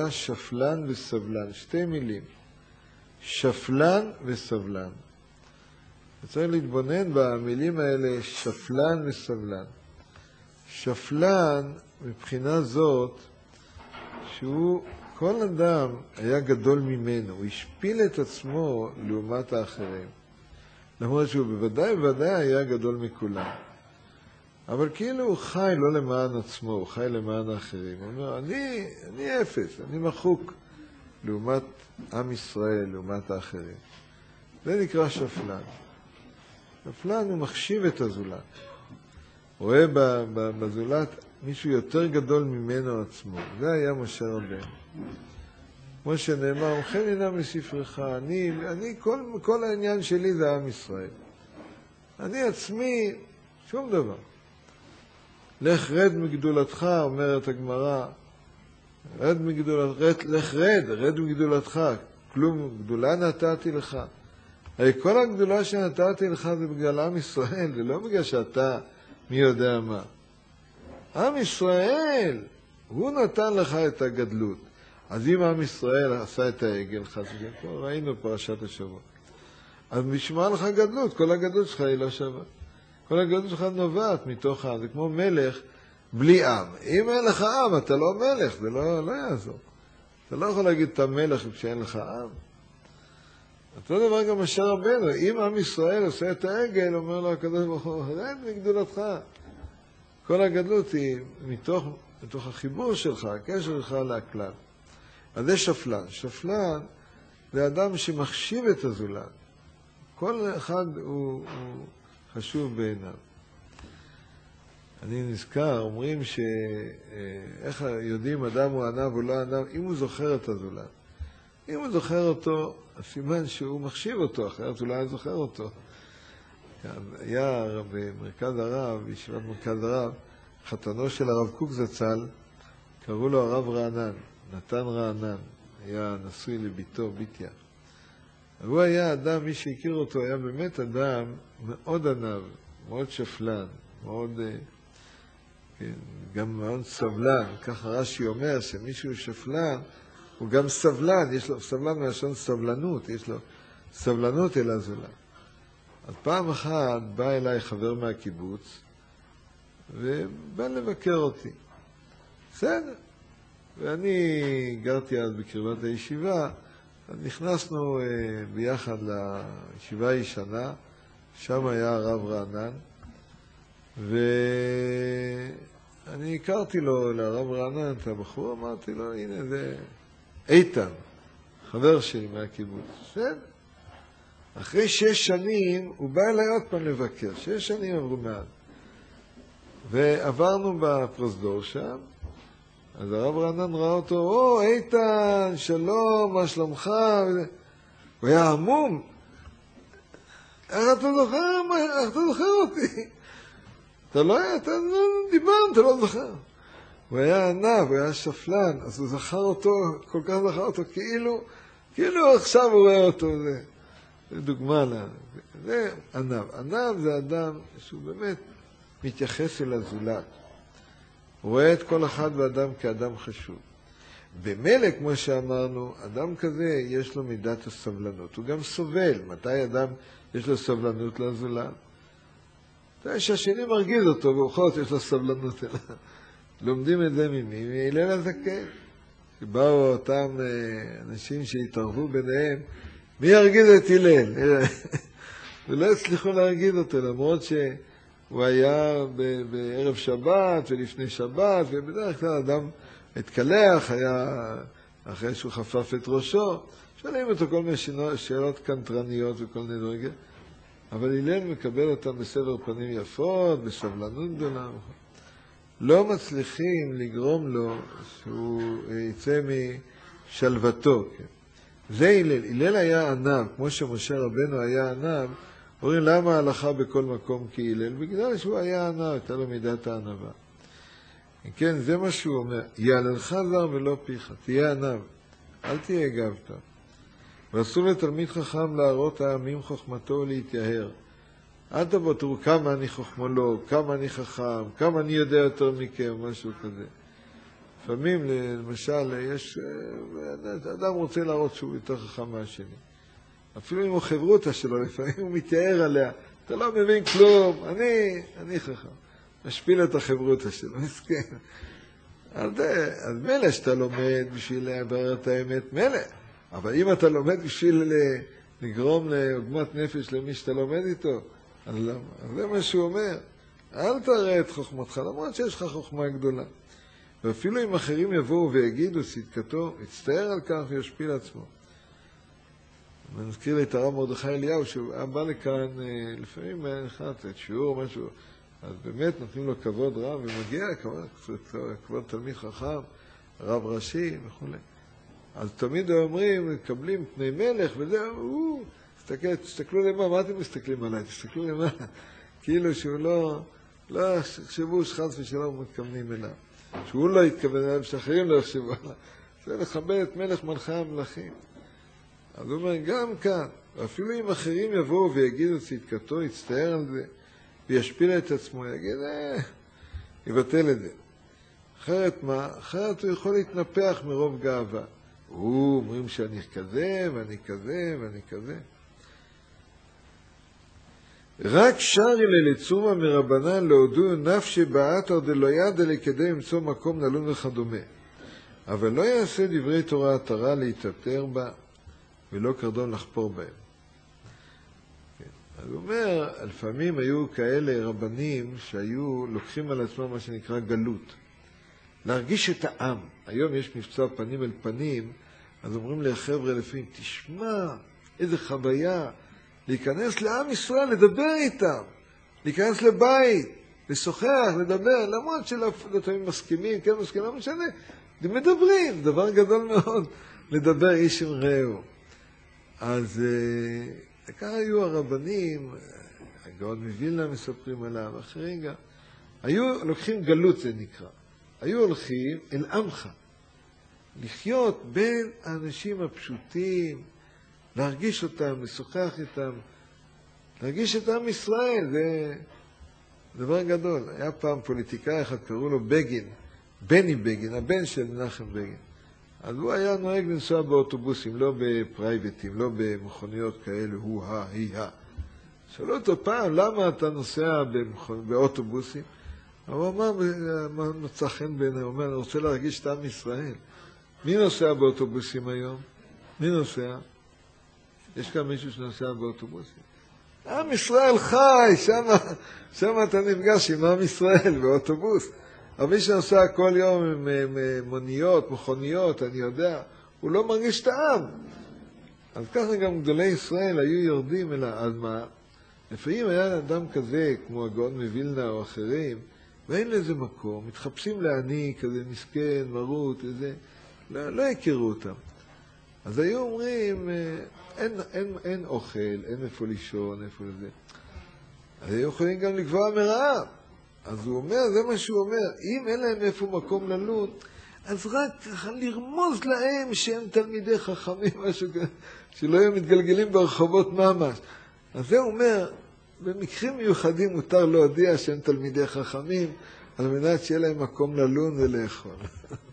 נקרא שפלן וסבלן, שתי מילים, שפלן וסבלן. צריך להתבונן במילים האלה, שפלן וסבלן. שפלן מבחינה זאת שהוא, כל אדם היה גדול ממנו, הוא השפיל את עצמו לעומת האחרים. למרות שהוא בוודאי היה גדול מכולם. אבל כאילו הוא חי לא למען עצמו, הוא חי למען האחרים. הוא אומר, אני אפס, אני מחוק לעומת עם ישראל, לעומת האחרים. זה נקרא שפלן. שפלן הוא מחשיב את הזולת. רואה בזולת מישהו יותר גדול ממנו עצמו. זה היה משה רבנו. כמו שנאמר, וכן הנה מספרך, כל העניין שלי זה עם ישראל. אני עצמי, שום דבר. לך רד מגדולתך, אומרת הגמרא, רד מגדולתך, כלום גדולה נתתי לך. הרי כל הגדולה שנתתי לך זה בגלל עם ישראל, זה לא בגלל שאתה מי יודע מה. עם ישראל, הוא נתן לך את הגדלות. אז אם עם ישראל עשה את העגל, ראינו פרשת השבוע. אז משמע לך גדלות, כל הגדלות שלך היא לא שווה. כל הגדלות שלך נובעת מתוך העם, זה כמו מלך בלי עם. אם אין לך עם, אתה לא מלך, זה לא יעזור. אתה לא יכול להגיד אתה מלך כשאין לך עם. אותו דבר גם משה רבנו, אם עם ישראל עושה את העגל, אומר לו הקדוש ברוך הוא, רד מגדולתך. כל הגדלות היא מתוך החיבור שלך, הקשר שלך לכלל. אז זה שפלן. שפלן זה אדם שמחשיב את הזולת. כל אחד הוא חשוב בעיניו. אני נזכר, אומרים איך יודעים אדם הוא ענב או לא ענב, אם הוא זוכר את הזולת. אם הוא זוכר אותו, הסימן שהוא מחשיב אותו, אחרת אולי הוא זוכר אותו. היה במרכז הרב, בישיבת מרכז הרב, חתנו של הרב קוק זצ"ל, קראו לו הרב רענן, נתן רענן, היה נשוי לביתו, ביתיה. הוא היה אדם, מי שהכיר אותו, היה באמת אדם מאוד ענב, מאוד שפלן, מאוד, גם מאוד סבלן. ככה רש"י אומר שמישהו שפלן, הוא גם סבלן, יש לו סבלן מלשון סבלנות, יש לו סבלנות אל הזולת. אז פעם אחת בא אליי חבר מהקיבוץ, ובא לבקר אותי. בסדר. ואני גרתי אז בקרבת הישיבה, נכנסנו ביחד לישיבה הישנה, שם היה הרב רענן, ואני הכרתי לו, לרב רענן, את הבחור, אמרתי לו, הנה זה איתן, חבר שלי מהקיבוץ. בסדר. אחרי 6 שנים הוא בא אליי עוד פעם לבקר, 6 שנים עברו מאז. ועברנו בפרוזדור שם, אז הרב רענן ראה אותו, איתן, שלום, מה שלומך? הוא היה עמום. איך אתה זוכר אותי? אתה לא דיברת, אתה לא זוכר. הוא היה ענב, הוא היה שפלן, אז הוא זכר אותו, כל כך זכר אותו, כאילו עכשיו הוא רואה אותו. זה דוגמה לה. זה ענב. ענב זה אדם שהוא באמת מתייחס אל הזולת. הוא רואה את כל אחד ואדם כאדם חשוב. במילא, כמו שאמרנו, אדם כזה יש לו מידת הסבלנות. הוא גם סובל. מתי אדם יש לו סבלנות לזולת? שהשני מרגיז אותו, ובכל זאת יש לו סבלנות אליו. לומדים את זה ממי? מהלל הזקן. שבאו אותם אנשים שהתערבו ביניהם, מי ירגיז את הלל? ולא הצליחו להרגיז אותו, למרות שהוא היה בערב שבת ולפני שבת, ובדרך כלל אדם התקלח, היה אחרי שהוא חפף את ראשו, שואלים אותו כל מיני שאלות קנטרניות וכל מיני דברים. אבל הלל מקבל אותם בסבר פנים יפות, בסבלנות גדולה. לא מצליחים לגרום לו שהוא יצא משלוותו. כן. זה הלל. הלל היה ענב, כמו שמשה רבנו היה ענב. אומרים למה ההלכה בכל מקום כהלל? בגלל שהוא היה ענב, הייתה לו מידת הענבה. כן, זה מה שהוא אומר. יעללך זר ולא פיך, תהיה ענב, אל תהיה גבתה. ואסור לתלמיד חכם להראות העמים חוכמתו ולהתייהר. אל תבוא, תראו כמה אני חוכמולוג, כמה אני חכם, כמה אני יודע יותר מכם, משהו כזה. לפעמים, למשל, יש, אדם רוצה להראות שהוא יותר חכם מהשני. אפילו אם הוא חברותה שלו, לפעמים הוא מתייער עליה. אתה לא מבין כלום, אני חכם. משפיל את החברותה שלו, מסכן. אז מלא שאתה לומד בשביל להברר את האמת, מלא. אבל אם אתה לומד בשביל לגרום לעוגמת נפש למי שאתה לומד איתו, אז זה מה שהוא אומר. אל תראה את חוכמתך, למרות שיש לך חוכמה גדולה. ואפילו אם אחרים יבואו ויגידו צדקתו, יצטער על כך וישפיל עצמו. אני מזכיר לי את הרב מרדכי אליהו, שהוא בא לכאן, לפעמים היה נכנס את שיעור או משהו, אז באמת נותנים לו כבוד רב, ומגיע כבוד תלמיד חכם, רב ראשי וכו'. אז תמיד אומרים, מקבלים פני מלך, וזה, תסתכלו למה, מה אתם מסתכלים עליי? תסתכלו למה, כאילו שהוא לא יחשבו שחס ושלום מתכוונים אליו. שהוא לא יתכוון אליו, שאחרים לא יחשבו עליו. זה לכבד את מלך מלכי המלכים. אז הוא אומר, גם כאן, אפילו אם אחרים יבואו ויגידו צדקתו, יצטער על זה, וישפיל את עצמו, יגיד, יבטל את זה. אחרת מה? אחרת הוא יכול להתנפח מרוב גאווה. אומרים שאני כזה, ואני כזה, ואני כזה. רק שרי ללצומה מרבנן להודו נפשי באתר דלא ידע כדי למצוא מקום נלון וכדומה. אבל לא יעשה דברי תורה התרה להתאפר בה, ולא קרדון לחפור בהם. אז הוא אומר, לפעמים היו כאלה רבנים שהיו לוקחים על עצמם מה שנקרא גלות. להרגיש את העם. היום יש מבצע פנים אל פנים, אז אומרים לחבר'ה לפעמים, תשמע, איזה חוויה, להיכנס לעם ישראל, לדבר איתם, להיכנס לבית, לשוחח, לדבר, למרות שלא תמיד מסכימים, כן מסכימים, לא משנה, מדברים, דבר גדול מאוד, לדבר איש עם רעהו. אז ככה היו הרבנים, הגאון מווילנה מספרים עליו, אחרים גם, היו לוקחים גלות זה נקרא, היו הולכים אל עמך, לחיות בין האנשים הפשוטים, להרגיש אותם, לשוחח איתם, להרגיש את עם ישראל, זה דבר גדול. היה פעם פוליטיקאי אחד, קראו לו בגין, בני בגין, הבן של מנחם בגין. אז הוא היה נוהג לנסוע באוטובוסים, לא בפרייבטים, לא במכוניות כאלה, היא. שאלו אותו פעם, למה אתה נוסע באוטובוסים? הוא אמר, מה מצא חן בעיניי? הוא אומר, אני רוצה להרגיש את עם ישראל. מי נוסע באוטובוסים היום? מי נוסע? יש כאן מישהו שנוסע באוטובוסים. עם ישראל חי, שם אתה נפגש עם עם ישראל באוטובוס. אבל מי שנוסע כל יום עם מוניות, מכוניות, אני יודע, הוא לא מרגיש את העם. אז ככה גם גדולי ישראל היו יורדים אל האדמה. לפעמים היה אדם כזה, כמו הגאון מווילנה או אחרים, ואין לזה מקום, מתחפשים לעני, כזה מסכן, מרות, איזה, לא הכירו אותם. אז היו אומרים, אין אוכל, אין איפה לישון, איפה לזה. אז היו יכולים גם לקבוע מרעב. אז הוא אומר, זה מה שהוא אומר, אם אין להם איפה מקום ללון, אז רק ככה לרמוז להם שהם תלמידי חכמים, משהו כזה, שלא יהיו מתגלגלים ברחובות ממש. אז זה אומר, במקרים מיוחדים מותר להודיע שהם תלמידי חכמים, על מנת שיהיה להם מקום ללון ולאכול.